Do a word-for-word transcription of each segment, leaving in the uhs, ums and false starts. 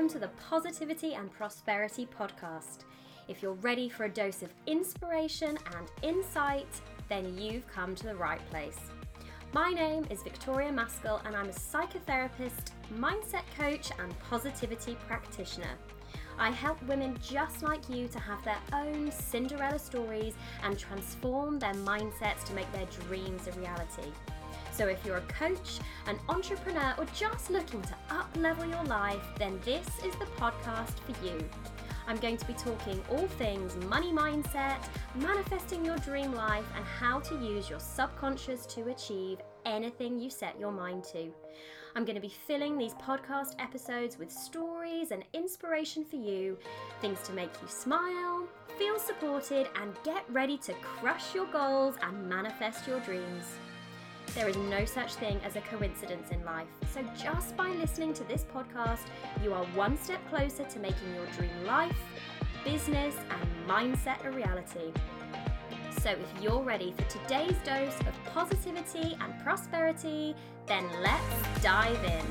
welcome to the Positivity and Prosperity Podcast. If you're ready for a dose of inspiration and insight, then you've come to the right place. My name is Victoria Maskell and I'm a psychotherapist, mindset coach and positivity practitioner. I help women just like you to have their own Cinderella stories and transform their mindsets to make their dreams a reality. So if you're a coach, an entrepreneur, or just looking to up-level your life, then this is the podcast for you. I'm going to be talking all things money mindset, manifesting your dream life, and how to use your subconscious to achieve anything you set your mind to. I'm going to be filling these podcast episodes with stories and inspiration for you, things to make you smile, feel supported, and get ready to crush your goals and manifest your dreams. There is no such thing as a coincidence in life, so just by listening to this podcast, you are one step closer to making your dream life, business, and mindset a reality. So if you're ready for today's dose of positivity and prosperity, then let's dive in.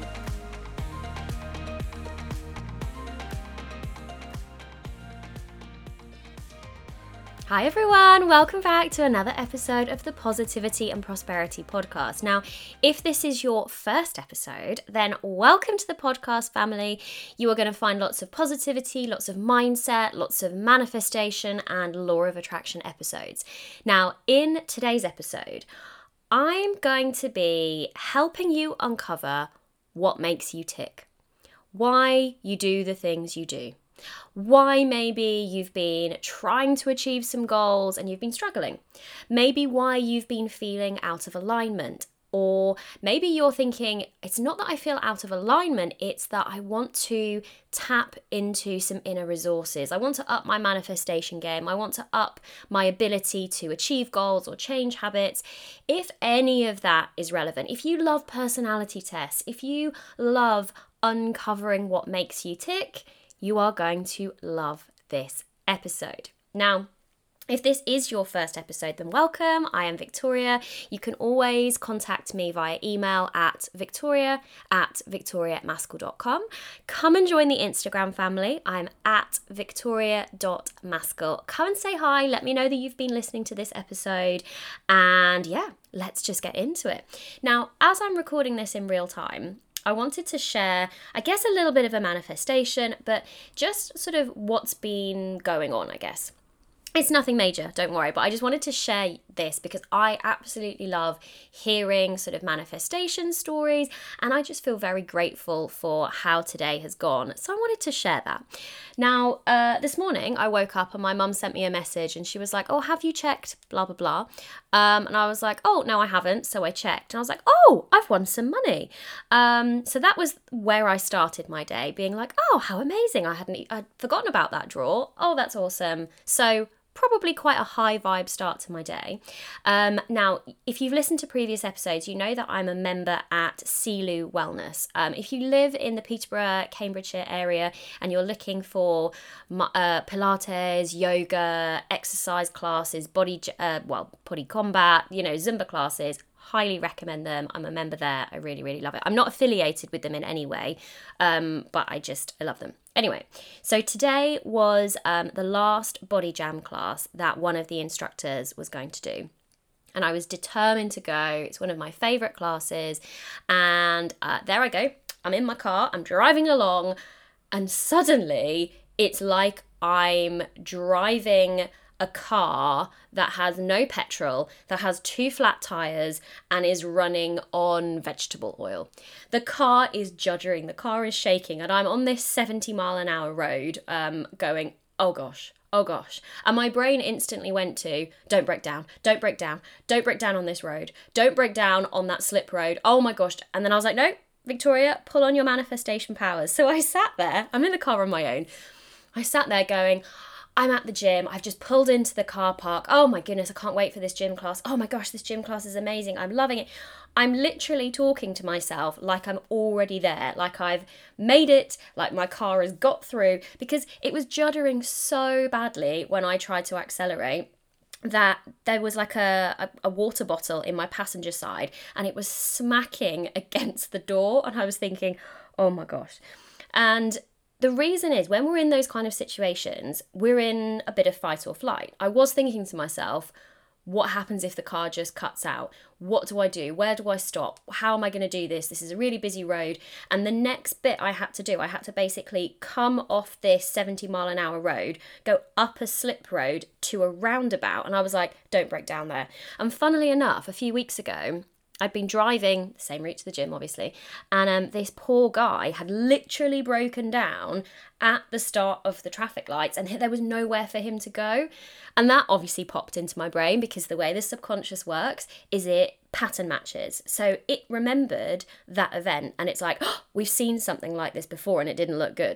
Hi everyone, welcome back to another episode of the Positivity and Prosperity Podcast. Now, if this is your first episode, then welcome to the podcast family. You are going to find lots of positivity, lots of mindset, lots of manifestation and law of attraction episodes. Now, in today's episode, I'm going to be helping you uncover what makes you tick, why you do the things you do. Why maybe you've been trying to achieve some goals and you've been struggling. Maybe why you've been feeling out of alignment. Or maybe you're thinking, it's not that I feel out of alignment, it's that I want to tap into some inner resources. I want to up my manifestation game. I want to up my ability to achieve goals or change habits. If any of that is relevant, if you love personality tests, if you love uncovering what makes you tick, you are going to love this episode. Now, if this is your first episode, then welcome. I am Victoria. You can always contact me via email at victoria at victoria maskell dot com. Come and join the Instagram family. I'm at victoria dot maskell. Come and say hi. Let me know that you've been listening to this episode. And yeah, let's just get into it. Now, as I'm recording this in real time, I wanted to share, I guess, a little bit of a manifestation, but just sort of what's been going on, I guess. It's nothing major, don't worry, but I just wanted to share this because I absolutely love hearing sort of manifestation stories and I just feel very grateful for how today has gone. So I wanted to share that. Now, uh, this morning I woke up and my mum sent me a message and she was like, oh, have you checked blah, blah, blah. Um, and I was like, oh, no, I haven't. So I checked and I was like, oh, I've won some money. Um, so that was where I started my day, being like, oh, how amazing. I hadn't, I'd forgotten about that draw. Oh, that's awesome. So probably quite a high vibe start to my day. Um, now, if you've listened to previous episodes, you know that I'm a member at Seelu Wellness. Um, if you live in the Peterborough, Cambridgeshire area and you're looking for uh, Pilates, yoga, exercise classes, body, uh, well, body combat, you know, Zumba classes, highly recommend them. I'm a member there. I really, really love it. I'm not affiliated with them in any way, um, but I just, I love them. Anyway, so today was um, the last body jam class that one of the instructors was going to do. And I was determined to go. It's one of my favourite classes. And uh, there I go. I'm in my car. I'm driving along. And suddenly it's like I'm driving a car that has no petrol, that has two flat tyres and is running on vegetable oil. The car is juddering, the car is shaking, and I'm on this seventy mile an hour road um, going, oh gosh, oh gosh. And my brain instantly went to, don't break down, don't break down, don't break down on this road, don't break down on that slip road, oh my gosh. And then I was like, no, Victoria, pull on your manifestation powers. So I sat there, I'm in the car on my own, I sat there going, I'm at the gym, I've just pulled into the car park, oh my goodness, I can't wait for this gym class, oh my gosh, this gym class is amazing, I'm loving it. I'm literally talking to myself like I'm already there, like I've made it, like my car has got through, because it was juddering so badly when I tried to accelerate that there was like a, a, a water bottle in my passenger side and it was smacking against the door and I was thinking, oh my gosh. And the reason is when we're in those kind of situations, we're in a bit of fight or flight. I was thinking to myself, what happens if the car just cuts out? What do I do? Where do I stop? How am I going to do this? This is a really busy road. And the next bit I had to do, I had to basically come off this seventy mile an hour road, go up a slip road to a roundabout. And I was like, don't break down there. And funnily enough, a few weeks ago, I'd been driving the same route to the gym, obviously, and um, this poor guy had literally broken down at the start of the traffic lights, and there was nowhere for him to go. And that obviously popped into my brain, because the way the subconscious works is it pattern matches. So it remembered that event, and it's like, oh, we've seen something like this before and it didn't look good.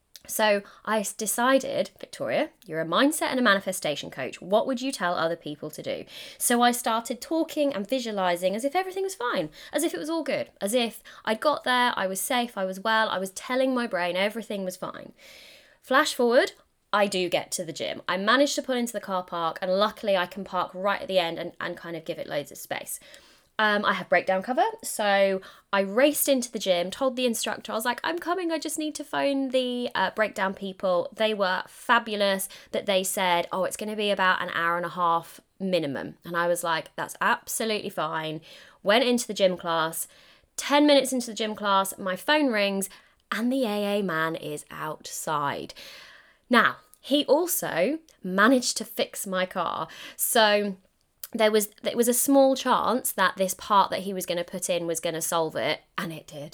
So I decided, Victoria, you're a mindset and a manifestation coach. What would you tell other people to do? So I started talking and visualizing as if everything was fine, as if it was all good, as if I'd got there, I was safe, I was well, I was telling my brain everything was fine. Flash forward, I do get to the gym. I managed to pull into the car park, and luckily I can park right at the end and, and kind of give it loads of space. Um, I have breakdown cover, so I raced into the gym, told the instructor, I was like, I'm coming, I just need to phone the uh, breakdown people. They were fabulous, but they said, oh, it's going to be about an hour and a half minimum. And I was like, that's absolutely fine. Went into the gym class, ten minutes into the gym class, my phone rings, and the A A man is outside. Now, he also managed to fix my car. So There was there was a small chance that this part that he was going to put in was going to solve it, and it did.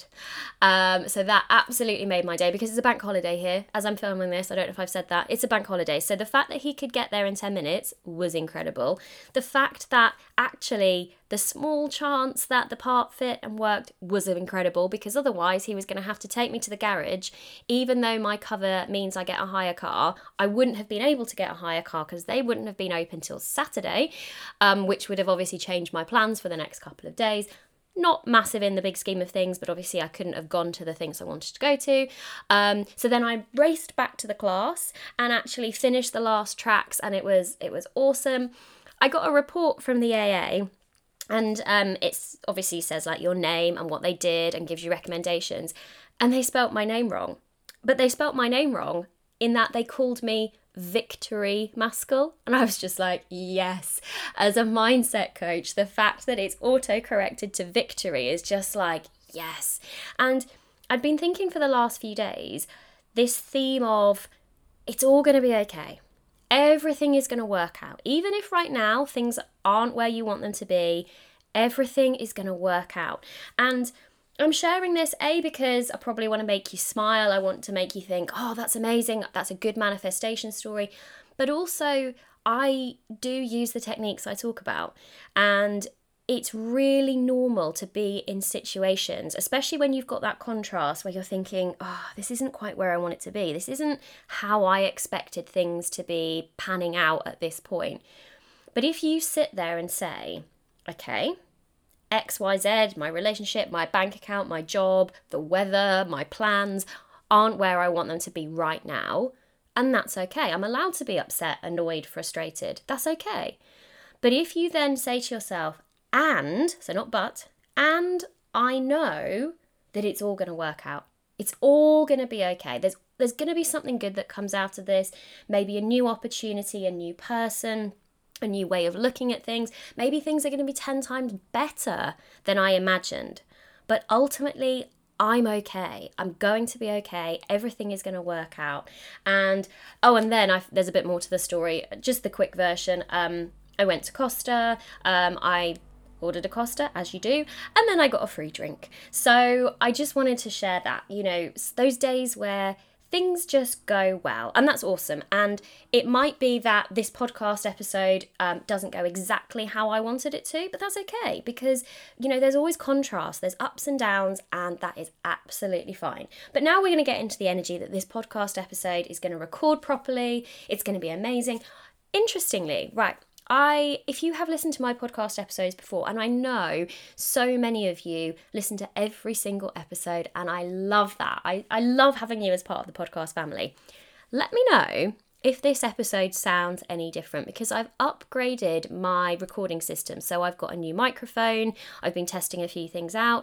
Um, so that absolutely made my day, because it's a bank holiday here. As I'm filming this, I don't know if I've said that, it's a bank holiday. So the fact that he could get there in ten minutes was incredible. The fact that actually the small chance that the part fit and worked was incredible, because otherwise he was going to have to take me to the garage. Even though my cover means I get a hire car, I wouldn't have been able to get a hire car because they wouldn't have been open till Saturday. Um, which would have obviously changed my plans for the next couple of days. Not massive in the big scheme of things, but obviously I couldn't have gone to the things I wanted to go to. Um, so then I raced back to the class and actually finished the last tracks, and it was it was awesome. I got a report from the A A, and um, it's obviously says like your name and what they did and gives you recommendations. And they spelt my name wrong. But they spelt my name wrong in that they called me Victory Maskell, and I was just like, yes. As a mindset coach, the fact that it's auto-corrected to Victory is just like, yes. And I'd been thinking for the last few days, this theme of it's all going to be okay. Everything is going to work out. Even if right now things aren't where you want them to be, everything is going to work out. And I'm sharing this, A, because I probably want to make you smile. I want to make you think, oh, that's amazing. That's a good manifestation story. But also, I do use the techniques I talk about. And it's really normal to be in situations, especially when you've got that contrast where you're thinking, oh, this isn't quite where I want it to be. This isn't how I expected things to be panning out at this point. But if you sit there and say, okay, X, Y, Z, my relationship, my bank account, my job, the weather, my plans aren't where I want them to be right now. And that's okay. I'm allowed to be upset, annoyed, frustrated. That's okay. But if you then say to yourself, and, so not but, and I know that it's all going to work out. It's all going to be okay. There's, there's going to be something good that comes out of this. Maybe a new opportunity, a new person, a new way of looking at things. Maybe things are going to be ten times better than I imagined. But ultimately, I'm okay. I'm going to be okay. Everything is going to work out. And, oh, and then I've, there's a bit more to the story. Just the quick version. Um, I went to Costa. Um, I ordered a Costa, as you do, and then I got a free drink. So I just wanted to share that, you know, those days where things just go well, and that's awesome. And it might be that this podcast episode um, doesn't go exactly how I wanted it to, but that's okay, because, you know, there's always contrast, there's ups and downs, and that is absolutely fine. But now we're going to get into the energy that this podcast episode is going to record properly. It's going to be amazing. Interestingly, right, I, if you have listened to my podcast episodes before, and I know so many of you listen to every single episode, and I love that. I, I love having you as part of the podcast family. Let me know if this episode sounds any different, because I've upgraded my recording system. So I've got a new microphone. I've been testing a few things out.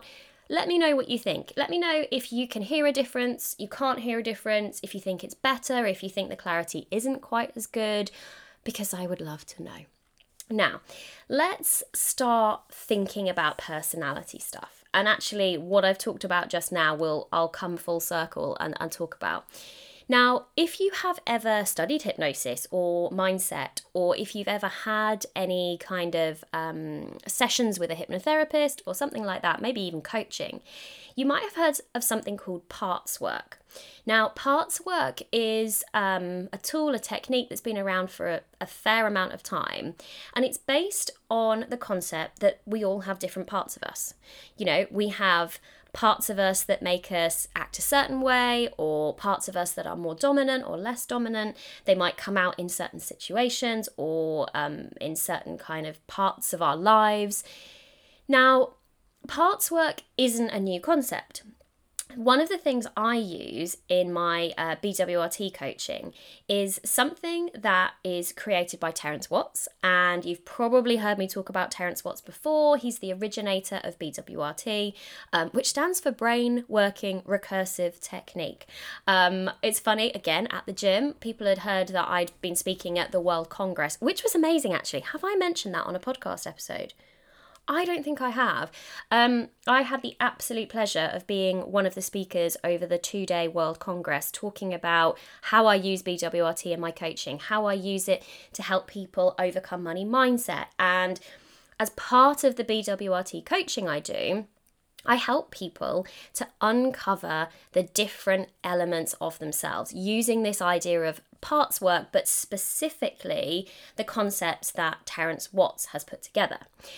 Let me know what you think. Let me know if you can hear a difference, you can't hear a difference, if you think it's better, if you think the clarity isn't quite as good, because I would love to know. Now, let's start thinking about personality stuff. And actually, what I've talked about just now will I'll come full circle and, and talk about. Now, if you have ever studied hypnosis or mindset, or if you've ever had any kind of um, sessions with a hypnotherapist or something like that, maybe even coaching, you might have heard of something called parts work. Now, parts work is um, a tool, a technique that's been around for a, a fair amount of time, and it's based on the concept that we all have different parts of us. You know, we have parts of us that make us act a certain way, or parts of us that are more dominant or less dominant. They might come out in certain situations or um, in certain kind of parts of our lives. Now, parts work isn't a new concept. One of the things I use in my uh, B W R T coaching is something that is created by Terence Watts, and you've probably heard me talk about Terence Watts before. He's the originator of B W R T, um, which stands for Brain Working Recursive Technique. Um, it's funny, again, at the gym, people had heard that I'd been speaking at the World Congress, which was amazing, actually. Have I mentioned that on a podcast episode? I don't think I have. Um, I had the absolute pleasure of being one of the speakers over the two-day World Congress, talking about how I use B W R T in my coaching, how I use it to help people overcome money mindset. And as part of the B W R T coaching I do, I help people to uncover the different elements of themselves using this idea of parts work, but specifically the concepts that Terence Watts has put together.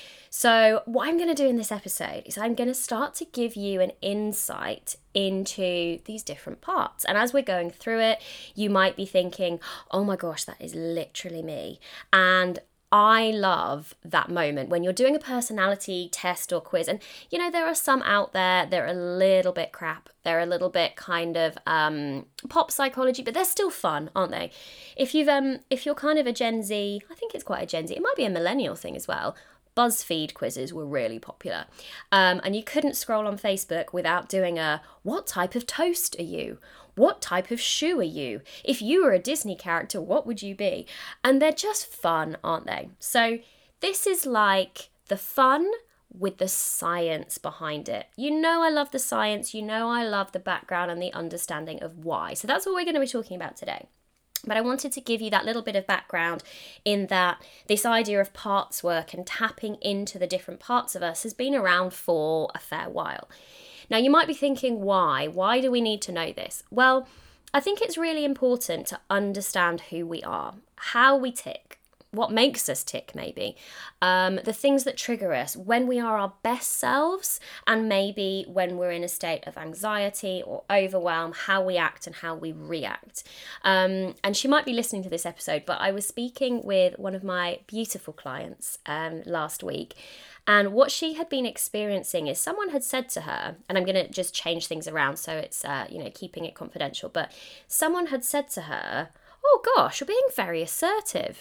So what I'm going to do in this episode is I'm going to start to give you an insight into these different parts. And as we're going through it, you might be thinking, oh my gosh, that is literally me. And I love that moment when you're doing a personality test or quiz. And, you know, there are some out there, they're a little bit crap. They're a little bit kind of um, pop psychology, but they're still fun, aren't they? If you've um, if you're kind of a Gen Z, I think it's quite a Gen Z, it might be a millennial thing as well. BuzzFeed quizzes were really popular. Um, and you couldn't scroll on Facebook without doing a, what type of toast are you? What type of shoe are you? If you were a Disney character, what would you be? And they're just fun, aren't they? So this is like the fun with the science behind it. You know I love the science. You know I love the background and the understanding of why. So that's what we're going to be talking about today. But I wanted to give you that little bit of background in that this idea of parts work and tapping into the different parts of us has been around for a fair while. Now, you might be thinking, why? Why do we need to know this? Well, I think it's really important to understand who we are, how we tick, what makes us tick maybe, um, the things that trigger us when we are our best selves, and maybe when we're in a state of anxiety or overwhelm, how we act and how we react. Um, and she might be listening to this episode, but I was speaking with one of my beautiful clients um, last week, and what she had been experiencing is someone had said to her, and I'm going to just change things around so it's, uh, you know, keeping it confidential, but someone had said to her, oh gosh, you're being very assertive.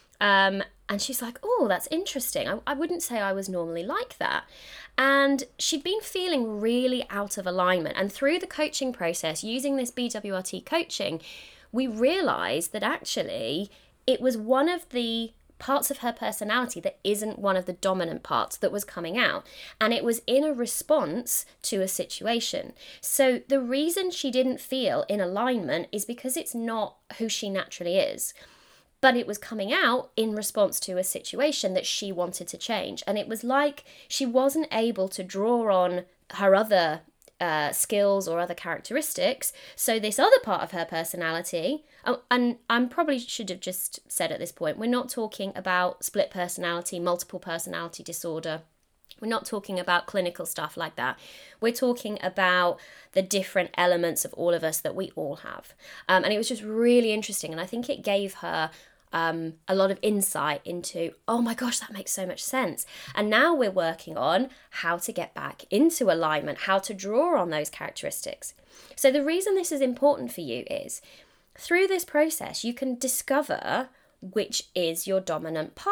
Um, and she's like, oh, that's interesting. I, I wouldn't say I was normally like that. And she'd been feeling really out of alignment. And through the coaching process, using this B W R T coaching, we realized that actually it was one of the parts of her personality that isn't one of the dominant parts that was coming out. And it was in a response to a situation. So the reason she didn't feel in alignment is because it's not who she naturally is. But it was coming out in response to a situation that she wanted to change. And it was like she wasn't able to draw on her other uh, skills or other characteristics. So this other part of her personality, oh, and I probably should have just said at this point, we're not talking about split personality, multiple personality disorder. We're not talking about clinical stuff like that. We're talking about the different elements of all of us that we all have. Um, and it was just really interesting. And I think it gave her Um, a lot of insight into, oh my gosh, that makes so much sense. And now we're working on how to get back into alignment, how to draw on those characteristics. So the reason this is important for you is through this process, you can discover which is your dominant part.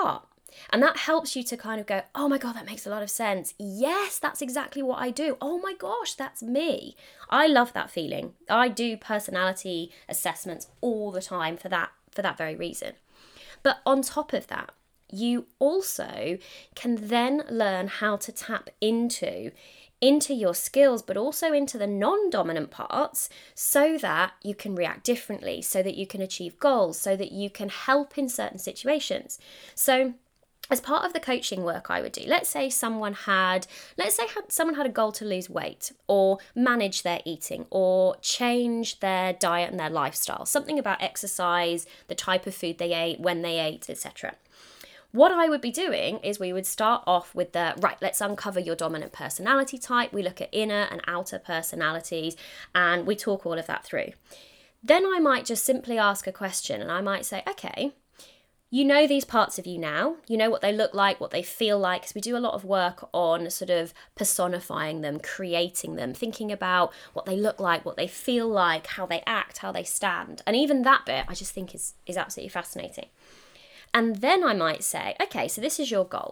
And that helps you to kind of go, oh my God, that makes a lot of sense. Yes, that's exactly what I do. Oh my gosh, that's me. I love that feeling. I do personality assessments all the time for that, for that very reason. But on top of that, you also can then learn how to tap into into your skills, but also into the non-dominant parts, so that you can react differently, so that you can achieve goals, so that you can help in certain situations. So as part of the coaching work I would do, let's say someone had, let's say someone had a goal to lose weight or manage their eating or change their diet and their lifestyle, something about exercise, the type of food they ate, when they ate, et cetera. What I would be doing is we would start off with the, right, let's uncover your dominant personality type. We look at inner and outer personalities and we talk all of that through. Then I might just simply ask a question and I might say, okay, you know these parts of you now, you know what they look like, what they feel like, because we do a lot of work on sort of personifying them, creating them, thinking about what they look like, what they feel like, how they act, how they stand. And even that bit I just think is, is absolutely fascinating. And then I might say, okay, so this is your goal.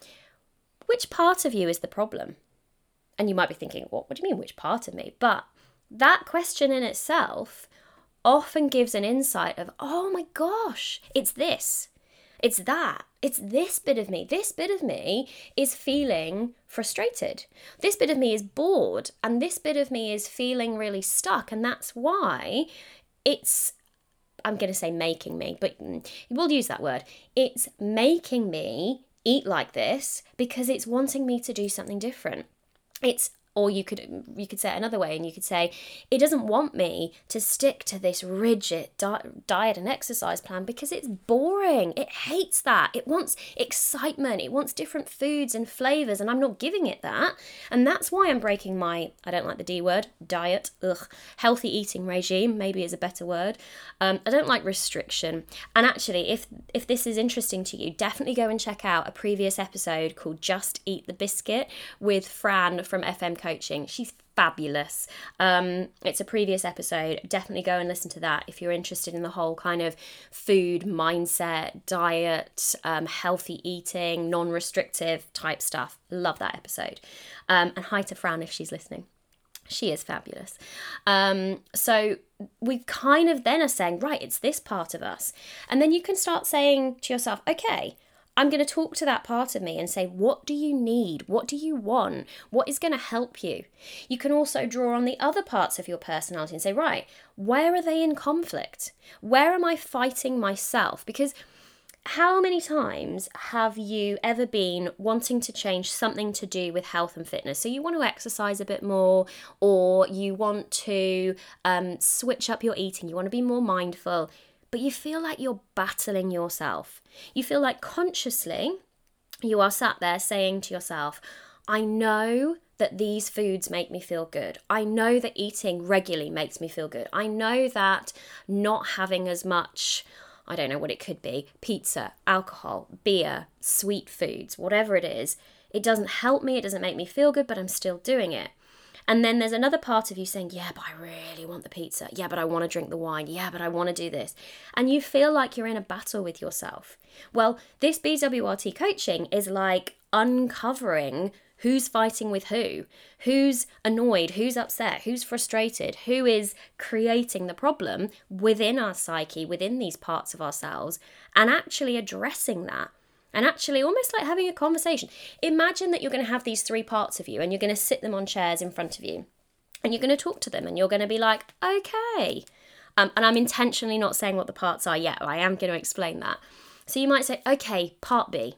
Which part of you is the problem? And you might be thinking, what, what do you mean, which part of me? But that question in itself often gives an insight of, oh my gosh, it's this, it's that, it's this bit of me. This bit of me is feeling frustrated. This bit of me is bored. And this bit of me is feeling really stuck. And that's why it's, I'm going to say making me, but we'll use that word. It's making me eat like this because it's wanting me to do something different. It's Or you could you could say it another way and you could say, it doesn't want me to stick to this rigid di- diet and exercise plan because it's boring. It hates that. It wants excitement. It wants different foods and flavors, and I'm not giving it that. And that's why I'm breaking my, I don't like the D word, diet, ugh, healthy eating regime, maybe is a better word. Um, I don't like restriction. And actually, if if this is interesting to you, definitely go and check out a previous episode called Just Eat the Biscuit with Fran from F M Coaching. She's fabulous. Um, it's a previous episode. Definitely go and listen to that if you're interested in the whole kind of food mindset, diet, um, healthy eating, non-restrictive type stuff. Love that episode. Um, and hi to Fran if she's listening. She is fabulous. Um, so we kind of then are saying, right, it's this part of us. And then you can start saying to yourself, okay, I'm going to talk to that part of me and say, what do you need? What do you want? What is going to help you? You can also draw on the other parts of your personality and say, right, where are they in conflict? Where am I fighting myself? Because how many times have you ever been wanting to change something to do with health and fitness? So you want to exercise a bit more, or you want to um, switch up your eating, you want to be more mindful, but you feel like you're battling yourself. You feel like consciously you are sat there saying to yourself, I know that these foods make me feel good. I know that eating regularly makes me feel good. I know that not having as much, I don't know what it could be, pizza, alcohol, beer, sweet foods, whatever it is, it doesn't help me, it doesn't make me feel good, but I'm still doing it. And then there's another part of you saying, yeah, but I really want the pizza. Yeah, but I want to drink the wine. Yeah, but I want to do this. And you feel like you're in a battle with yourself. Well, this B W R T coaching is like uncovering who's fighting with who, who's annoyed, who's upset, who's frustrated, who is creating the problem within our psyche, within these parts of ourselves, and actually addressing that. And actually almost like having a conversation. Imagine that you're going to have these three parts of you and you're going to sit them on chairs in front of you and you're going to talk to them and you're going to be like, okay. Um, and I'm intentionally not saying what the parts are yet. I am going to explain that. So you might say, okay, part B.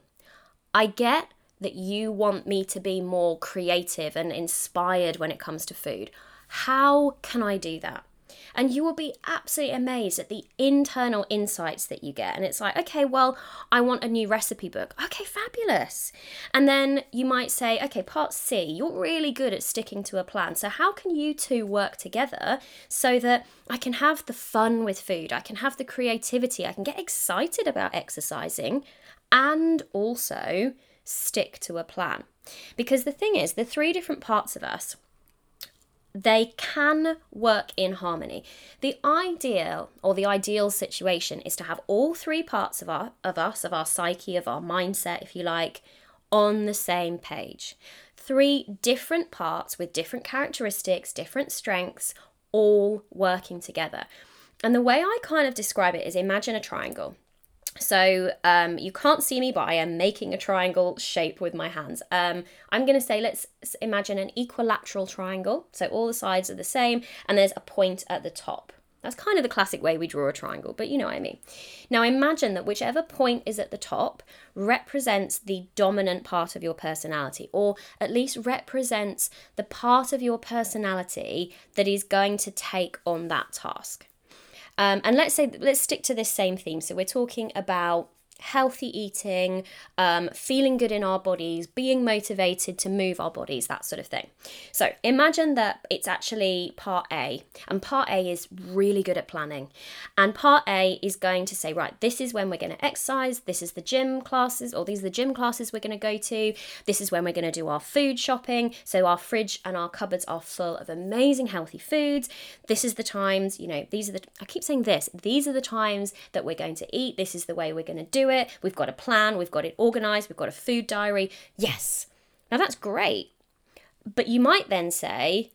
I get that you want me to be more creative and inspired when it comes to food. How can I do that? And you will be absolutely amazed at the internal insights that you get. And it's like, okay, well, I want a new recipe book. Okay, fabulous. And then you might say, okay, part C, you're really good at sticking to a plan. So how can you two work together so that I can have the fun with food, I can have the creativity, I can get excited about exercising and also stick to a plan? Because the thing is, the three different parts of us, they can work in harmony. The ideal or the ideal situation is to have all three parts of our of us, of our psyche, of our mindset, if you like, on the same page. Three different parts with different characteristics, different strengths, all working together. And the way I kind of describe it is, imagine a triangle. So um, you can't see me, but I am making a triangle shape with my hands. Um, I'm going to say, let's imagine an equilateral triangle. So all the sides are the same, and there's a point at the top. That's kind of the classic way we draw a triangle, but you know what I mean. Now imagine that whichever point is at the top represents the dominant part of your personality, or at least represents the part of your personality that is going to take on that task. Um, and let's say, let's stick to this same theme. So we're talking about healthy eating, um, feeling good in our bodies, being motivated to move our bodies, that sort of thing. So imagine that it's actually part A, and part A is really good at planning. And part A is going to say, right, this is when we're going to exercise, this is the gym classes, or these are the gym classes we're going to go to, this is when we're going to do our food shopping, so our fridge and our cupboards are full of amazing healthy foods. This is the times, you know, these are the, I keep saying this, these are the times that we're going to eat, this is the way we're going to do it. We've got a plan, we've got it organized, we've got a food diary. Yes. Now that's great. But you might then say,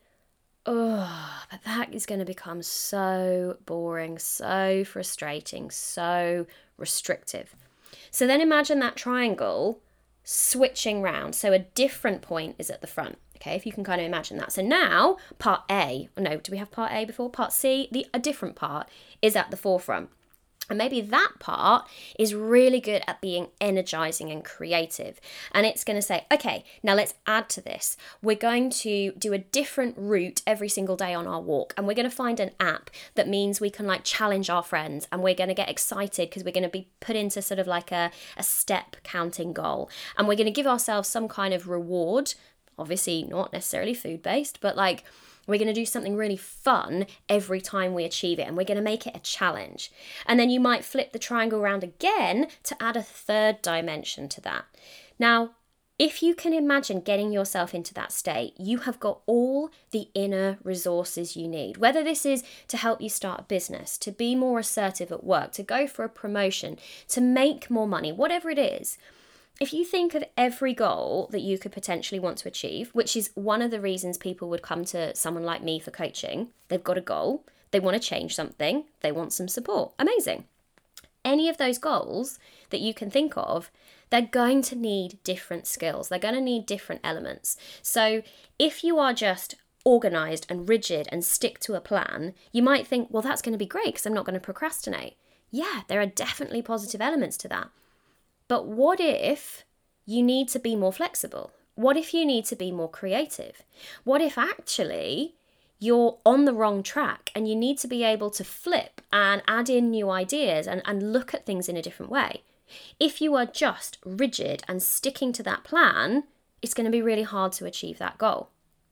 oh, but that is going to become so boring, so frustrating, so restrictive. So then imagine that triangle switching round. So a different point is at the front. Okay, if you can kind of imagine that. So now part A, no, do we have part A before? Part C, the a different part is at the forefront. And maybe that part is really good at being energizing and creative. And it's going to say, okay, now let's add to this. We're going to do a different route every single day on our walk. And we're going to find an app that means we can like challenge our friends. And we're going to get excited because we're going to be put into sort of like a, a step counting goal. And we're going to give ourselves some kind of reward. Obviously not necessarily food-based, but like, we're going to do something really fun every time we achieve it, and we're going to make it a challenge. And then you might flip the triangle around again to add a third dimension to that. Now, if you can imagine getting yourself into that state, you have got all the inner resources you need. Whether this is to help you start a business, to be more assertive at work, to go for a promotion, to make more money, whatever it is. If you think of every goal that you could potentially want to achieve, which is one of the reasons people would come to someone like me for coaching, they've got a goal, they want to change something, they want some support. Amazing. Any of those goals that you can think of, they're going to need different skills. They're going to need different elements. So if you are just organized and rigid and stick to a plan, you might think, well, that's going to be great because I'm not going to procrastinate. Yeah, there are definitely positive elements to that. But what if you need to be more flexible? What if you need to be more creative? What if actually you're on the wrong track and you need to be able to flip and add in new ideas and, and look at things in a different way? If you are just rigid and sticking to that plan, it's going to be really hard to achieve that goal.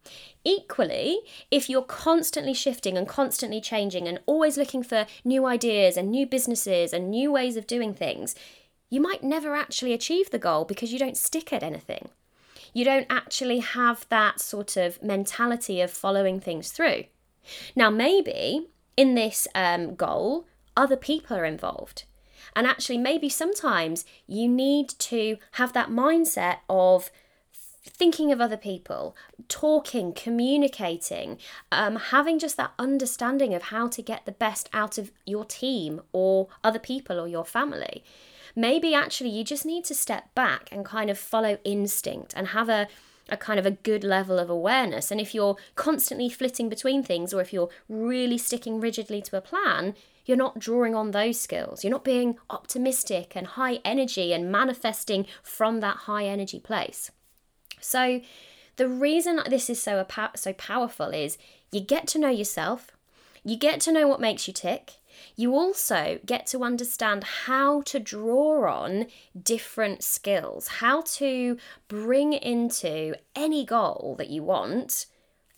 Equally, if you're constantly shifting and constantly changing and always looking for new ideas and new businesses and new ways of doing things, you might never actually achieve the goal because you don't stick at anything. You don't actually have that sort of mentality of following things through. Now, maybe in this um, goal, other people are involved. And actually, maybe sometimes you need to have that mindset of thinking of other people, talking, communicating, um, having just that understanding of how to get the best out of your team or other people or your family. Maybe actually you just need to step back and kind of follow instinct and have a, a kind of a good level of awareness. And if you're constantly flitting between things, or if you're really sticking rigidly to a plan, you're not drawing on those skills. You're not being optimistic and high energy and manifesting from that high energy place. So the reason this is so, so powerful is you get to know yourself, you get to know what makes you tick. You also get to understand how to draw on different skills, how to bring into any goal that you want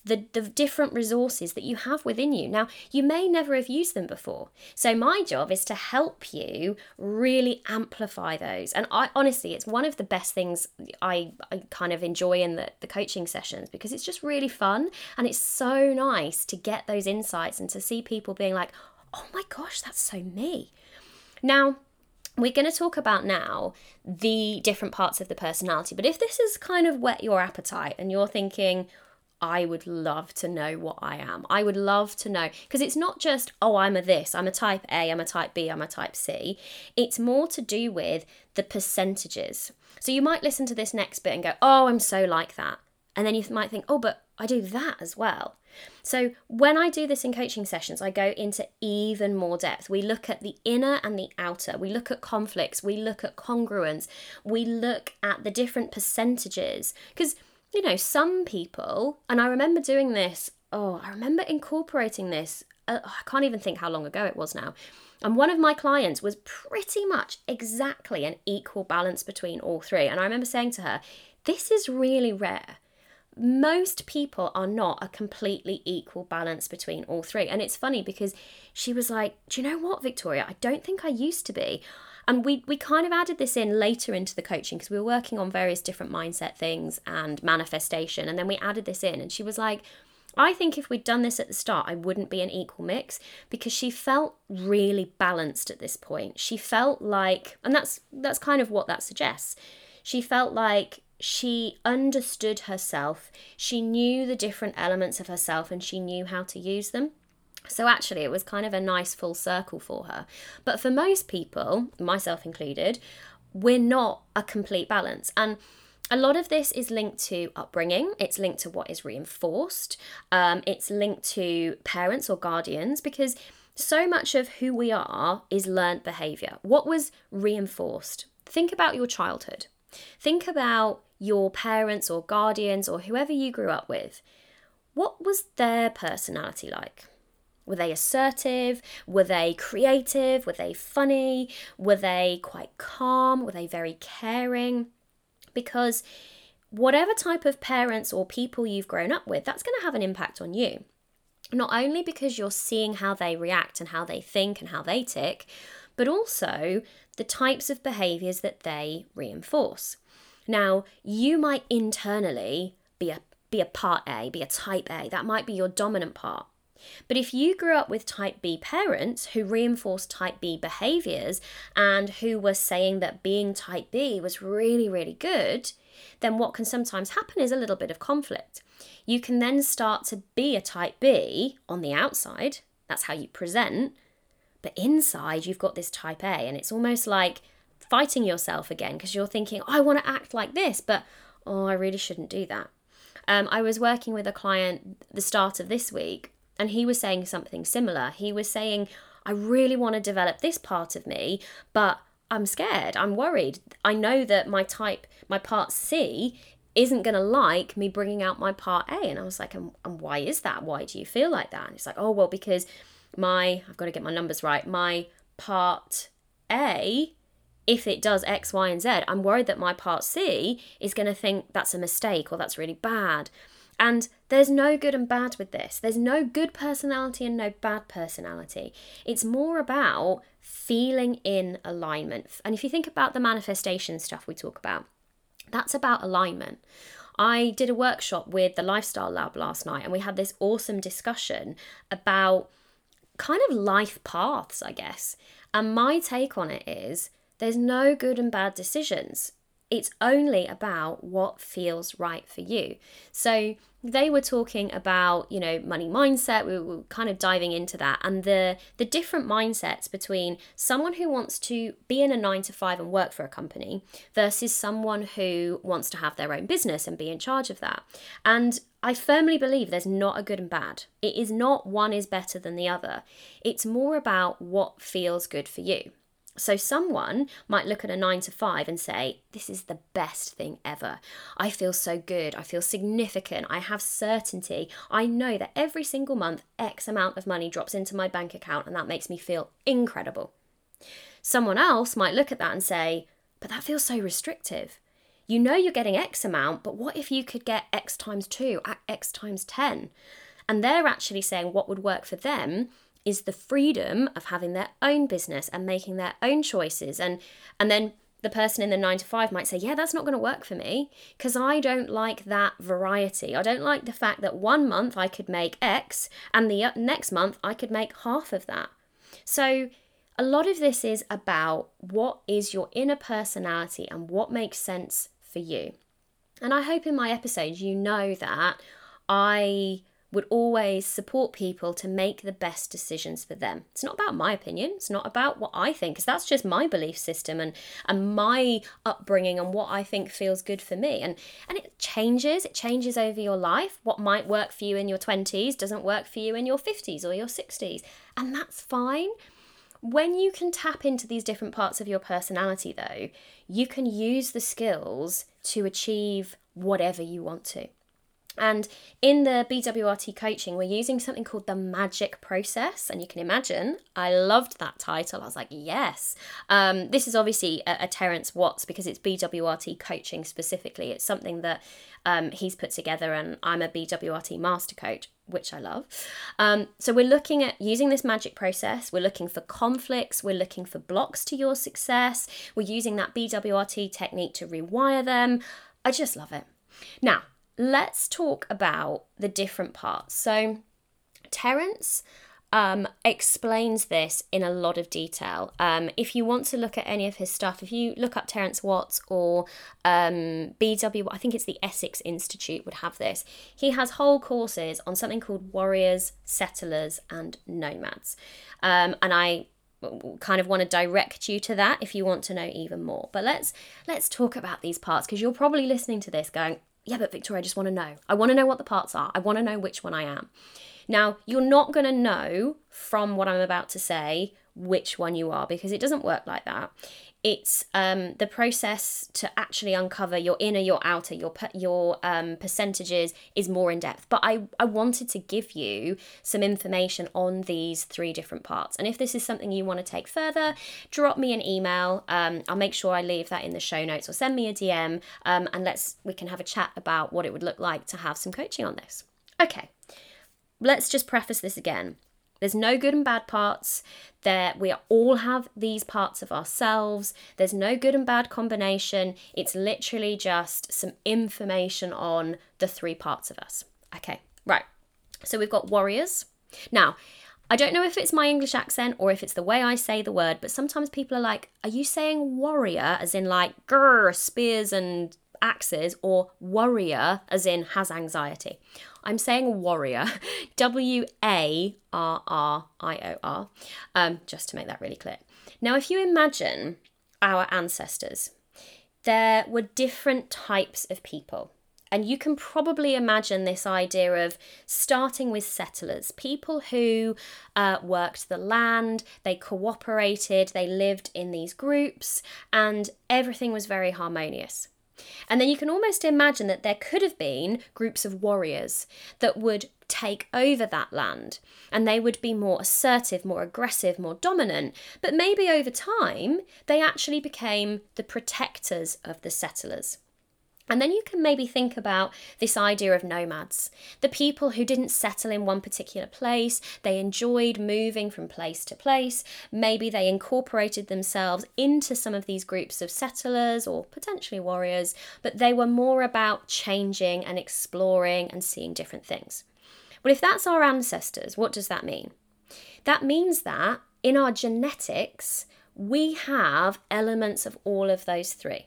the, the different resources that you have within you. Now, you may never have used them before. So my job is to help you really amplify those. And I honestly, it's one of the best things I, I kind of enjoy in the, the coaching sessions, because it's just really fun. And it's so nice to get those insights and to see people being like, oh my gosh, that's so me. Now, we're going to talk about now the different parts of the personality. But if this has kind of whet your appetite and you're thinking, I would love to know what I am. I would love to know, because it's not just, oh, I'm a this, I'm a type A, I'm a type B, I'm a type C. It's more to do with the percentages. So you might listen to this next bit and go, oh, I'm so like that. And then you might think, oh, but I do that as well. So when I do this in coaching sessions, I go into even more depth. We look at the inner and the outer. We look at conflicts. We look at congruence. We look at the different percentages. Because you know, some people, and I remember doing this, oh, I remember incorporating this, uh, I can't even think how long ago it was now. And one of my clients was pretty much exactly an equal balance between all three. And I remember saying to her, this is really rare. Most people are not a completely equal balance between all three. And it's funny because she was like, do you know what, Victoria? I don't think I used to be. And we we kind of added this in later into the coaching because we were working on various different mindset things and manifestation. And then we added this in and she was like, I think if we'd done this at the start, I wouldn't be an equal mix, because she felt really balanced at this point. She felt like, and that's that's kind of what that suggests. She felt like she understood herself. She knew the different elements of herself and she knew how to use them. So actually, it was kind of a nice full circle for her. But for most people, myself included, we're not a complete balance. And a lot of this is linked to upbringing. It's linked to what is reinforced. Um, it's linked to parents or guardians, because so much of who we are is learned behavior. What was reinforced? Think about your childhood. Think about your parents or guardians or whoever you grew up with. What was their personality like? Were they assertive? Were they creative? Were they funny? Were they quite calm? Were they very caring? Because whatever type of parents or people you've grown up with, that's going to have an impact on you. Not only because you're seeing how they react and how they think and how they tick, but also the types of behaviours that they reinforce. Now, you might internally be a, be a part A, be a type A. That might be your dominant part. But if you grew up with type B parents who reinforced type B behaviours and who were saying that being type B was really, really good, then what can sometimes happen is a little bit of conflict. You can then start to be a type B on the outside. That's how you present. But inside, you've got this type A, and it's almost like fighting yourself again because you're thinking, oh, I want to act like this, but oh, I really shouldn't do that. Um, I was working with a client the start of this week, and he was saying something similar. He was saying, I really want to develop this part of me, but I'm scared. I'm worried. I know that my type, my part C, isn't going to like me bringing out my part A. And I was like, and, and why is that? Why do you feel like that? And it's like, oh, well, because my, I've got to get my numbers right, my part A, if it does X, Y, and Z, I'm worried that my part C is going to think that's a mistake or that's really bad. And there's no good and bad with this. There's no good personality and no bad personality. It's more about feeling in alignment. And if you think about the manifestation stuff we talk about, that's about alignment. I did a workshop with the Lifestyle Lab last night, and we had this awesome discussion about kind of life paths, I guess. And my take on it is there's no good and bad decisions. It's only about what feels right for you. So they were talking about, you know, money mindset. We were kind of diving into that and the the different mindsets between someone who wants to be in a nine to five and work for a company versus someone who wants to have their own business and be in charge of that. And I firmly believe there's not a good and bad. It is not one is better than the other. It's more about what feels good for you. So someone might look at a nine to five and say, this is the best thing ever. I feel so good. I feel significant. I have certainty. I know that every single month, X amount of money drops into my bank account, and that makes me feel incredible. Someone else might look at that and say, but that feels so restrictive. You know you're getting X amount, but what if you could get X times two, X times ten? And they're actually saying what would work for them is the freedom of having their own business and making their own choices. And and then the person in the nine to five might say, yeah, that's not going to work for me because I don't like that variety. I don't like the fact that one month I could make X and the next month I could make half of that. So a lot of this is about what is your inner personality and what makes sense for you. And I hope in my episodes you know that I would always support people to make the best decisions for them. It's not about my opinion. It's not about what I think, because that's just my belief system and, and my upbringing and what I think feels good for me. And, and it changes. It changes over your life. What might work for you in your twenties doesn't work for you in your fifties or your sixties. And that's fine. When you can tap into these different parts of your personality, though, you can use the skills to achieve whatever you want to. And in the B W R T coaching, we're using something called the magic process. And you can imagine, I loved that title. I was like, yes. Um, this is obviously a, a Terence Watts because it's B W R T coaching specifically. It's something that um, he's put together, and I'm a B W R T master coach, which I love. Um, so we're looking at using this magic process. We're looking for conflicts. We're looking for blocks to your success. We're using that B W R T technique to rewire them. I just love it. Now, let's talk about the different parts. So Terence um, explains this in a lot of detail. Um, if you want to look at any of his stuff, if you look up Terence Watts or um, B W, I think it's the Essex Institute would have this. He has whole courses on something called warriors, settlers, and nomads. Um, and I kind of want to direct you to that if you want to know even more. But let's let's talk about these parts, because you're probably listening to this going, yeah, but Victoria, I just want to know. I want to know what the parts are. I want to know which one I am. Now, you're not going to know from what I'm about to say which one you are, because it doesn't work like that. It's um, the process to actually uncover your inner, your outer, your your um, percentages is more in depth. But I, I wanted to give you some information on these three different parts. And if this is something you want to take further, drop me an email. Um, I'll make sure I leave that in the show notes, or send me a D M um, and let's we can have a chat about what it would look like to have some coaching on this. Okay, let's just preface this again. There's no good and bad parts. There, we all have these parts of ourselves. There's no good and bad combination. It's literally just some information on the three parts of us. Okay, right. So we've got warriors. Now, I don't know if it's my English accent or if it's the way I say the word, but sometimes people are like, are you saying warrior as in like grr, spears and axes, or warrior as in has anxiety? I'm saying warrior, W A R R I O R, um, just to make that really clear. Now, if you imagine our ancestors, there were different types of people. And you can probably imagine this idea of starting with settlers, people who uh, worked the land, they cooperated, they lived in these groups, and everything was very harmonious. And then you can almost imagine that there could have been groups of warriors that would take over that land, and they would be more assertive, more aggressive, more dominant. But maybe over time, they actually became the protectors of the settlers. And then you can maybe think about this idea of nomads, the people who didn't settle in one particular place. They enjoyed moving from place to place. Maybe they incorporated themselves into some of these groups of settlers or potentially warriors, but they were more about changing and exploring and seeing different things. Well, if that's our ancestors, what does that mean? That means that in our genetics, we have elements of all of those three.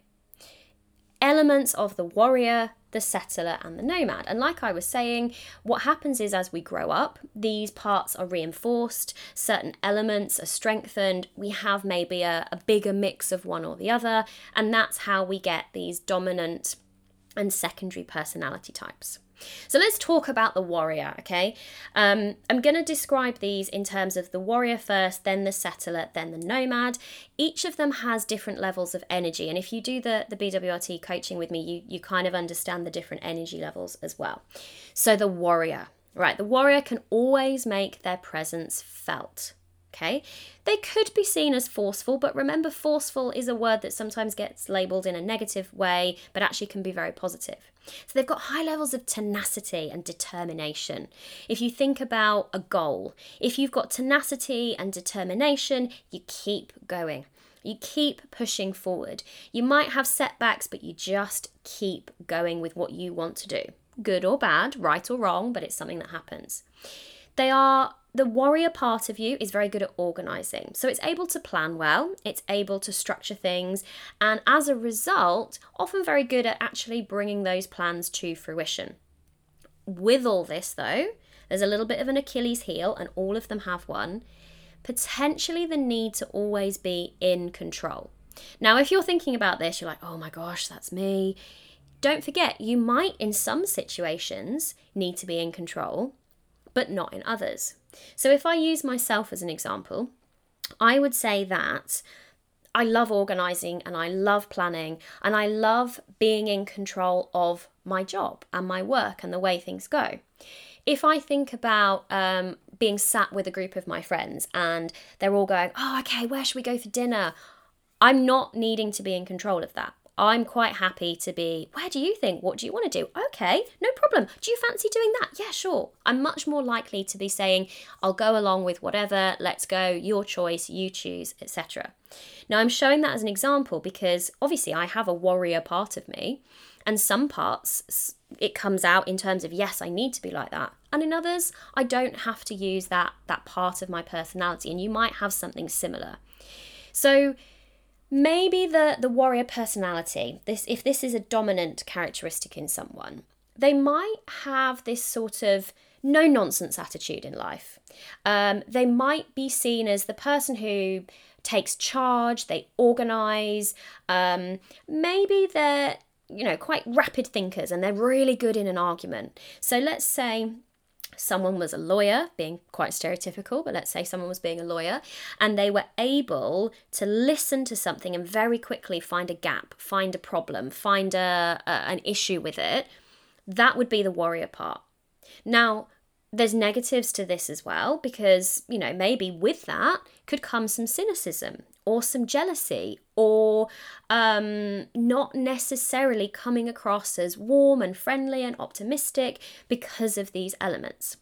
Elements of the warrior, the settler, and the nomad. And like I was saying, what happens is as we grow up, these parts are reinforced, certain elements are strengthened, we have maybe a, a bigger mix of one or the other, and that's how we get these dominant and secondary personality types. So let's talk about the warrior, okay? Um, I'm going to describe these in terms of the warrior first, then the settler, then the nomad. Each of them has different levels of energy. And if you do the, the B W R T coaching with me, you, you kind of understand the different energy levels as well. So the warrior, right? The warrior can always make their presence felt, Okay, they could be seen as forceful, but remember, forceful is a word that sometimes gets labelled in a negative way, but actually can be very positive. So they've got high levels of tenacity and determination. If you think about a goal, if you've got tenacity and determination, you keep going. You keep pushing forward. You might have setbacks, but you just keep going with what you want to do. Good or bad, right or wrong, but it's something that happens. They are, the warrior part of you is very good at organising. So it's able to plan well, it's able to structure things, and as a result, often very good at actually bringing those plans to fruition. With all this though, there's a little bit of an Achilles heel, and all of them have one, potentially the need to always be in control. Now, if you're thinking about this, you're like, oh my gosh, that's me. Don't forget, you might in some situations need to be in control, but not in others. So if I use myself as an example, I would say that I love organising and I love planning and I love being in control of my job and my work and the way things go. If I think about um, being sat with a group of my friends and they're all going, oh, okay, where should we go for dinner? I'm not needing to be in control of that. I'm quite happy to be, where do you think? What do you want to do? Okay, no problem. Do you fancy doing that? Yeah, sure. I'm much more likely to be saying, I'll go along with whatever, let's go, your choice, you choose, et cetera. Now, I'm showing that as an example because obviously I have a warrior part of me, and some parts it comes out in terms of, yes, I need to be like that. And in others, I don't have to use that, that part of my personality, and you might have something similar. So maybe the, the warrior personality, this if this is a dominant characteristic in someone, they might have this sort of no-nonsense attitude in life. Um, they might be seen as the person who takes charge, they organise, um, maybe they're, you know, quite rapid thinkers and they're really good in an argument. So let's say someone was a lawyer, being quite stereotypical, but let's say someone was being a lawyer and they were able to listen to something and very quickly find a gap, find a problem, find a, a an issue with it. That would be the warrior part. Now, there's negatives to this as well because, you know, maybe with that could come some cynicism or some jealousy or um, not necessarily coming across as warm and friendly and optimistic because of these elements.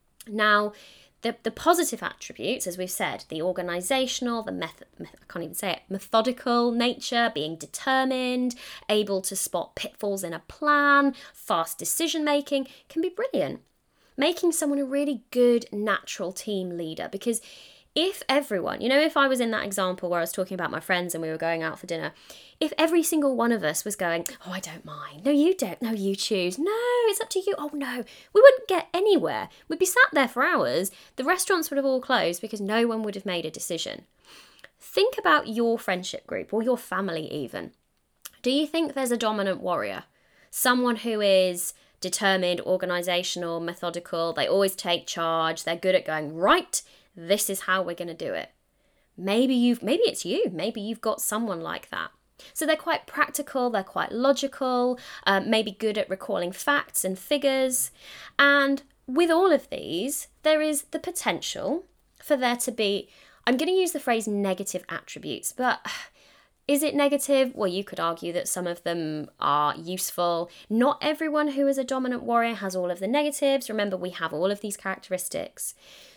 Now, the, the positive attributes, as we've said, the organisational, the method, I can't even say it, methodical nature, being determined, able to spot pitfalls in a plan, fast decision making, can be brilliant. Making someone a really good natural team leader, because if everyone, you know, if I was in that example where I was talking about my friends and we were going out for dinner, if every single one of us was going, oh, I don't mind. No, you don't. No, you choose. No, it's up to you. Oh, no. We wouldn't get anywhere. We'd be sat there for hours. The restaurants would have all closed because no one would have made a decision. Think about your friendship group or your family even. Do you think there's a dominant warrior? Someone who is determined, organisational, methodical, they always take charge, they're good at going, right, this is how we're going to do it. Maybe you've, maybe it's you, maybe you've got someone like that. So they're quite practical, they're quite logical, um, maybe good at recalling facts and figures. And with all of these, there is the potential for there to be, I'm going to use the phrase negative attributes, but is it negative? Well, you could argue that some of them are useful. Not everyone who is a dominant warrior has all of the negatives. Remember, we have all of these characteristics.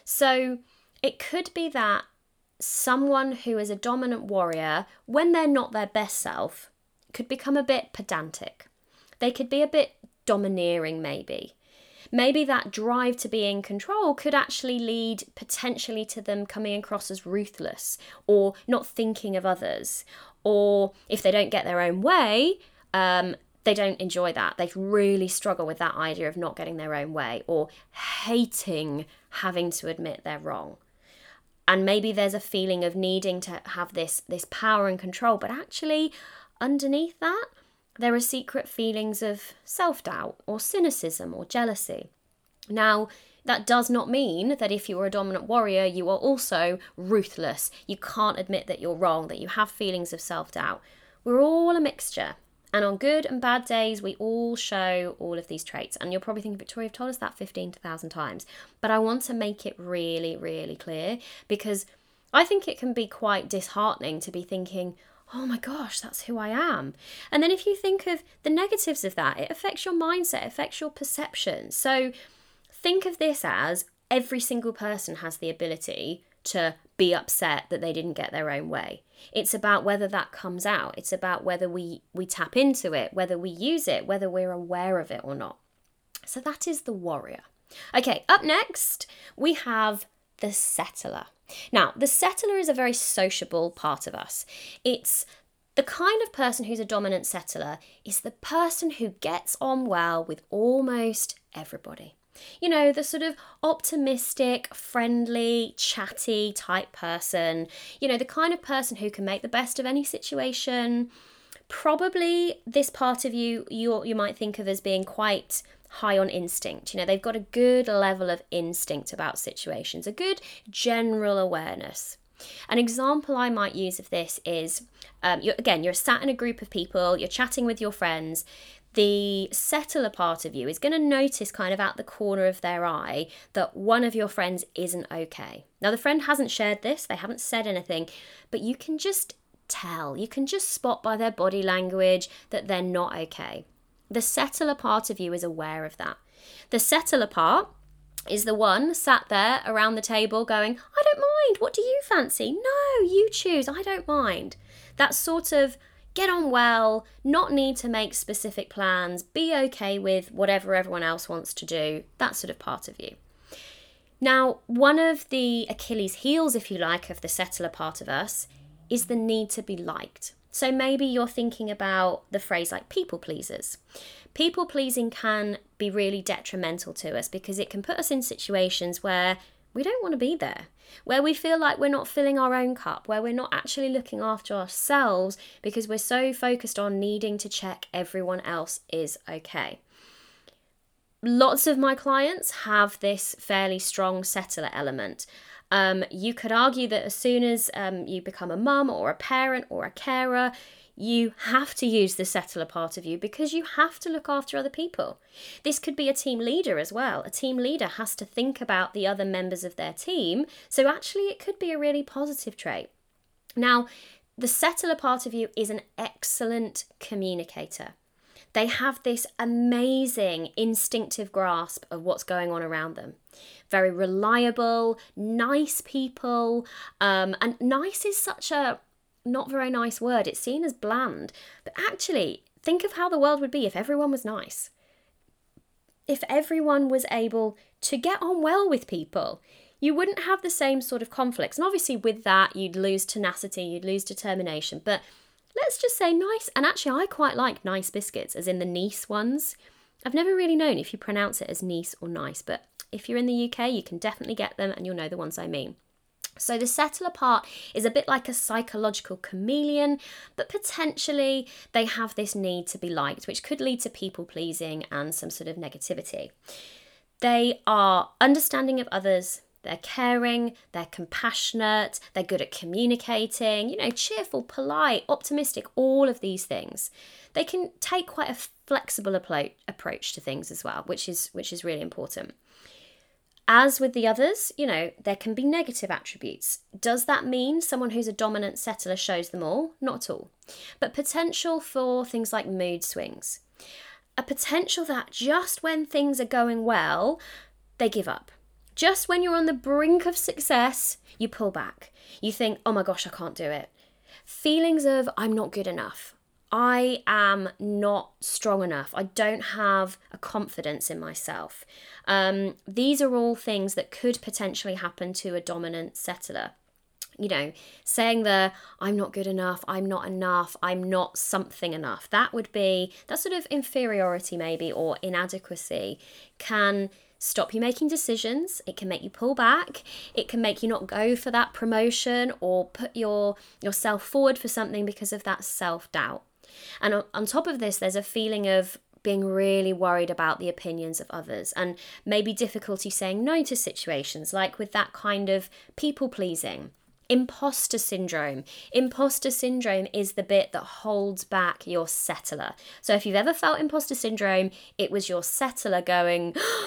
So it could be that someone who is a dominant warrior, when they're not their best self, could become a bit pedantic. They could be a bit domineering, maybe. Maybe that drive to be in control could actually lead potentially to them coming across as ruthless or not thinking of others. Or if they don't get their own way, um, they don't enjoy that. They really struggle with that idea of not getting their own way or hating having to admit they're wrong. And maybe there's a feeling of needing to have this, this power and control, but actually underneath that, there are secret feelings of self-doubt or cynicism or jealousy. Now, that does not mean that if you're a dominant warrior, you are also ruthless. You can't admit that you're wrong, that you have feelings of self-doubt. We're all a mixture. And on good and bad days, we all show all of these traits. And you're probably thinking, Victoria, you've told us that fifteen thousand times. But I want to make it really, really clear because I think it can be quite disheartening to be thinking, oh my gosh, that's who I am. And then if you think of the negatives of that, it affects your mindset, it affects your perception. So think of this as every single person has the ability to be upset that they didn't get their own way. It's about whether that comes out. It's about whether we, we tap into it, whether we use it, whether we're aware of it or not. So that is the warrior. Okay, up next, we have the settler. Now, the settler is a very sociable part of us. It's the kind of person who's a dominant settler is the person who gets on well with almost everybody. You know, the sort of optimistic, friendly, chatty type person. You know, the kind of person who can make the best of any situation. Probably this part of you, you, you might think of as being quite high on instinct. You know, they've got a good level of instinct about situations, a good general awareness. An example I might use of this is, um, you're, again, you're sat in a group of people, you're chatting with your friends. The settler part of you is going to notice kind of out the corner of their eye that one of your friends isn't okay. Now, the friend hasn't shared this, they haven't said anything, but you can just tell, you can just spot by their body language that they're not okay. The settler part of you is aware of that. The settler part is the one sat there around the table going, I don't mind, what do you fancy? No, you choose, I don't mind. That sort of get on well, not need to make specific plans, be okay with whatever everyone else wants to do, that sort of part of you. Now, one of the Achilles heels, if you like, of the settler part of us is the need to be liked. So maybe you're thinking about the phrase like people pleasers. People pleasing can be really detrimental to us because it can put us in situations where we don't want to be there, where we feel like we're not filling our own cup, where we're not actually looking after ourselves because we're so focused on needing to check everyone else is okay. Lots of my clients have this fairly strong settler element. Um, you could argue that as soon as um, you become a mum or a parent or a carer, you have to use the settler part of you because you have to look after other people. This could be a team leader as well. A team leader has to think about the other members of their team. So actually it could be a really positive trait. Now, the settler part of you is an excellent communicator. They have this amazing instinctive grasp of what's going on around them. Very reliable, nice people. Um, and nice is such a not very nice word. It's seen as bland. But actually, think of how the world would be if everyone was nice. If everyone was able to get on well with people, you wouldn't have the same sort of conflicts. And obviously with that, you'd lose tenacity, you'd lose determination. But let's just say nice. And actually, I quite like nice biscuits, as in the Nice ones. I've never really known if you pronounce it as Nice or nice, but if you're in the U K, you can definitely get them and you'll know the ones I mean. So the settler part is a bit like a psychological chameleon, but potentially they have this need to be liked, which could lead to people pleasing and some sort of negativity. They are understanding of others, they're caring, they're compassionate, they're good at communicating, you know, cheerful, polite, optimistic, all of these things. They can take quite a flexible approach to things as well, which is which is really important. As with the others, you know, there can be negative attributes. Does that mean someone who's a dominant settler shows them all? Not at all. But potential for things like mood swings. A potential that just when things are going well, they give up. Just when you're on the brink of success, you pull back. You think, oh my gosh, I can't do it. Feelings of, I'm not good enough. I am not strong enough. I don't have a confidence in myself. Um, these are all things that could potentially happen to a dominant settler. You know, saying the, I'm not good enough, I'm not enough, I'm not something enough. That would be, that sort of inferiority maybe, or inadequacy can stop you making decisions. It can make you pull back. It can make you not go for that promotion or put your yourself forward for something because of that self-doubt. And on, on top of this, there's a feeling of being really worried about the opinions of others and maybe difficulty saying no to situations, like with that kind of people pleasing. Imposter syndrome. Imposter syndrome is the bit that holds back your settler. So if you've ever felt imposter syndrome, it was your settler going,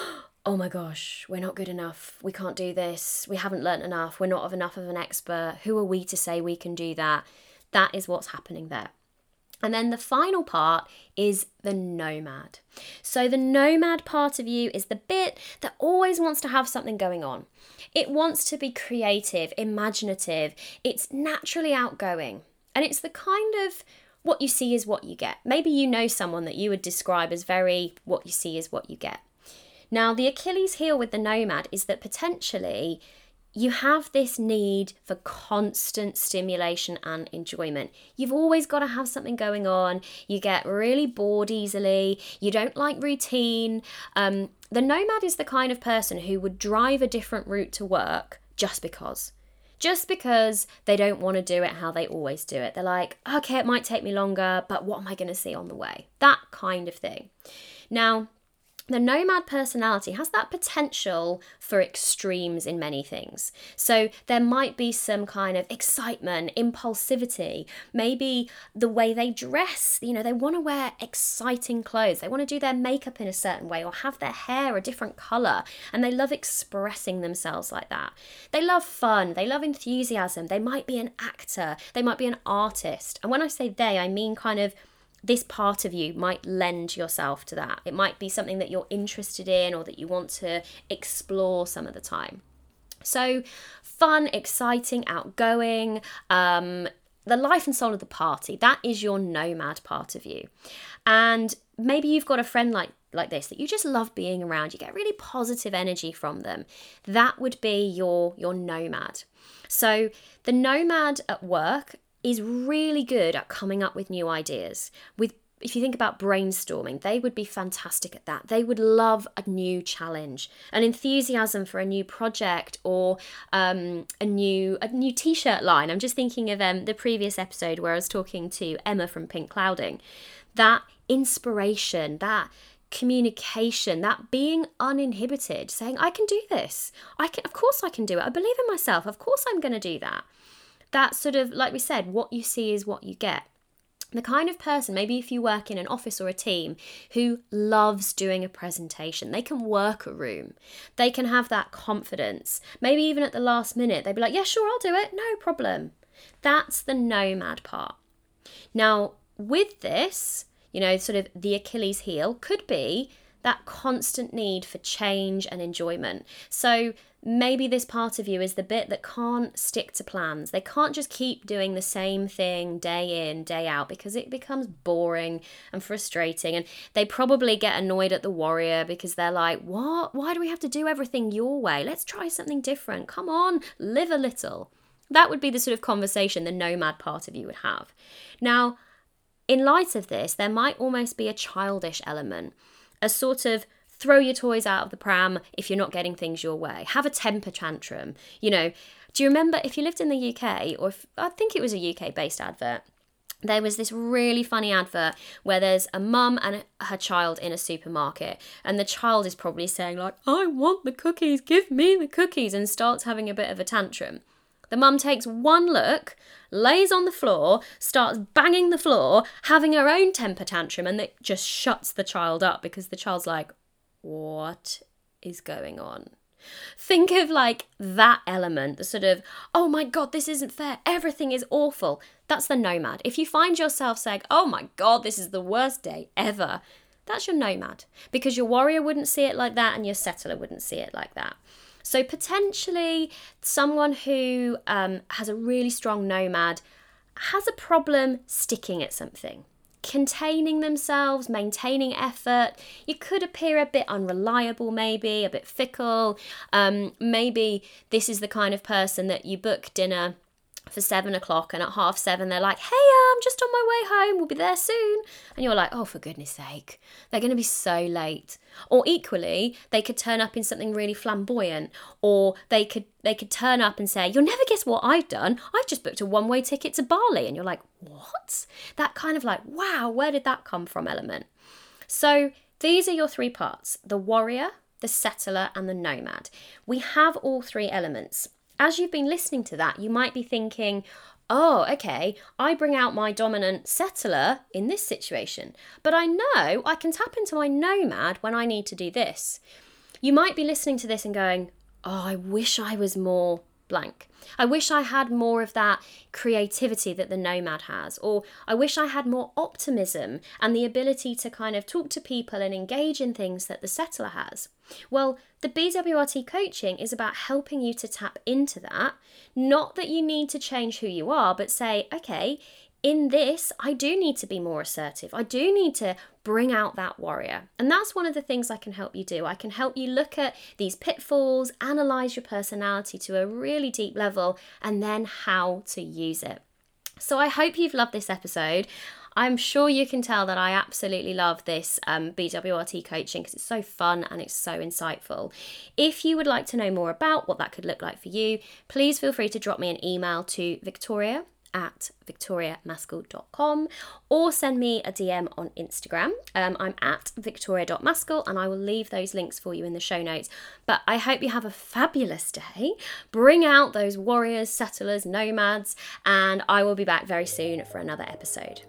oh my gosh, we're not good enough, we can't do this, we haven't learnt enough, we're not of enough of an expert, who are we to say we can do that? That is what's happening there. And then the final part is the nomad. So the nomad part of you is the bit that always wants to have something going on. It wants to be creative, imaginative, it's naturally outgoing. And it's the kind of what you see is what you get. Maybe you know someone that you would describe as very what you see is what you get. Now, the Achilles heel with the nomad is that potentially you have this need for constant stimulation and enjoyment. You've always got to have something going on. You get really bored easily. You don't like routine. Um, the nomad is the kind of person who would drive a different route to work just because. Just because they don't want to do it how they always do it. They're like, okay, it might take me longer, but what am I going to see on the way? That kind of thing. Now, the nomad personality has that potential for extremes in many things. So there might be some kind of excitement, impulsivity, maybe the way they dress. You know, they want to wear exciting clothes. They want to do their makeup in a certain way or have their hair a different colour. And they love expressing themselves like that. They love fun. They love enthusiasm. They might be an actor. They might be an artist. And when I say they, I mean kind of this part of you might lend yourself to that. It might be something that you're interested in or that you want to explore some of the time. So fun, exciting, outgoing, um, the life and soul of the party, that is your nomad part of you. And maybe you've got a friend like like this that you just love being around. You get really positive energy from them. That would be your, your nomad. So the nomad at work is really good at coming up with new ideas. With if you think about brainstorming, they would be fantastic at that. They would love a new challenge, an enthusiasm for a new project, or um, a new a new t-shirt line. I'm just thinking of um, the previous episode where I was talking to Emma from Pink Clouding. That inspiration, that communication, that being uninhibited, saying, I can do this. I can, of course I can do it. I believe in myself. Of course I'm going to do that. That sort of, like we said, what you see is what you get. The kind of person, maybe if you work in an office or a team, who loves doing a presentation, they can work a room, they can have that confidence. Maybe even at the last minute, they'd be like, yeah, sure, I'll do it, no problem. That's the nomad part. Now, with this, you know, sort of the Achilles heel could be that constant need for change and enjoyment. So maybe this part of you is the bit that can't stick to plans. They can't just keep doing the same thing day in, day out, because it becomes boring and frustrating. And they probably get annoyed at the warrior because they're like, what? Why do we have to do everything your way? Let's try something different. Come on, live a little. That would be the sort of conversation the nomad part of you would have. Now, in light of this, there might almost be a childish element, a sort of throw your toys out of the pram if you're not getting things your way. Have a temper tantrum. You know, do you remember if you lived in the U K, or if, I think it was a U K-based advert, there was this really funny advert where there's a mum and her child in a supermarket, and the child is probably saying like, I want the cookies, give me the cookies, and starts having a bit of a tantrum. The mum takes one look, lays on the floor, starts banging the floor, having her own temper tantrum, and it just shuts the child up because the child's like, what is going on? Think of like that element, the sort of, oh my God, this isn't fair, everything is awful. That's the nomad. If you find yourself saying, oh my God, this is the worst day ever, that's your nomad, because your warrior wouldn't see it like that and your settler wouldn't see it like that. So potentially someone who um, has a really strong nomad has a problem sticking at something, containing themselves, maintaining effort. You could appear a bit unreliable, maybe a bit fickle. Um, maybe this is the kind of person that you book dinner for seven o'clock and at half seven they're like, hey, I'm just on my way home, we'll be there soon. And you're like, oh, for goodness sake, they're going to be so late. Or equally, they could turn up in something really flamboyant, or they could they could turn up and say, you'll never guess what I've done. I've just booked a one-way ticket to Bali. And you're like, what? That kind of like, wow, where did that come from element. So these are your three parts, the warrior, the settler, and the nomad. We have all three elements. As you've been listening to that, you might be thinking, oh, okay, I bring out my dominant settler in this situation, but I know I can tap into my nomad when I need to do this. You might be listening to this and going, oh, I wish I was more blank. I wish I had more of that creativity that the nomad has, or I wish I had more optimism and the ability to kind of talk to people and engage in things that the settler has. Well, the B W R T coaching is about helping you to tap into that. Not that you need to change who you are, but say, okay, in this, I do need to be more assertive. I do need to bring out that warrior. And that's one of the things I can help you do. I can help you look at these pitfalls, analyze your personality to a really deep level, and then how to use it. So I hope you've loved this episode. I'm sure you can tell that I absolutely love this um, B W R T coaching because it's so fun and it's so insightful. If you would like to know more about what that could look like for you, please feel free to drop me an email to Victoria at victoria maskell dot com or send me a D M on Instagram. Um, I'm at victoria dot maskell and I will leave those links for you in the show notes. But I hope you have a fabulous day. Bring out those warriors, settlers, nomads, and I will be back very soon for another episode.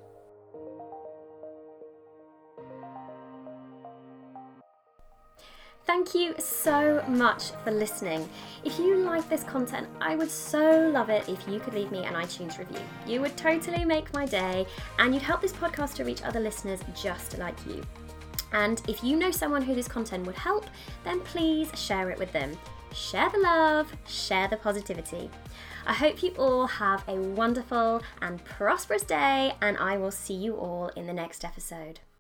Thank you so much for listening. If you like this content, I would so love it if you could leave me an iTunes review. You would totally make my day and you'd help this podcast to reach other listeners just like you. And if you know someone who this content would help, then please share it with them. Share the love, share the positivity. I hope you all have a wonderful and prosperous day, and I will see you all in the next episode.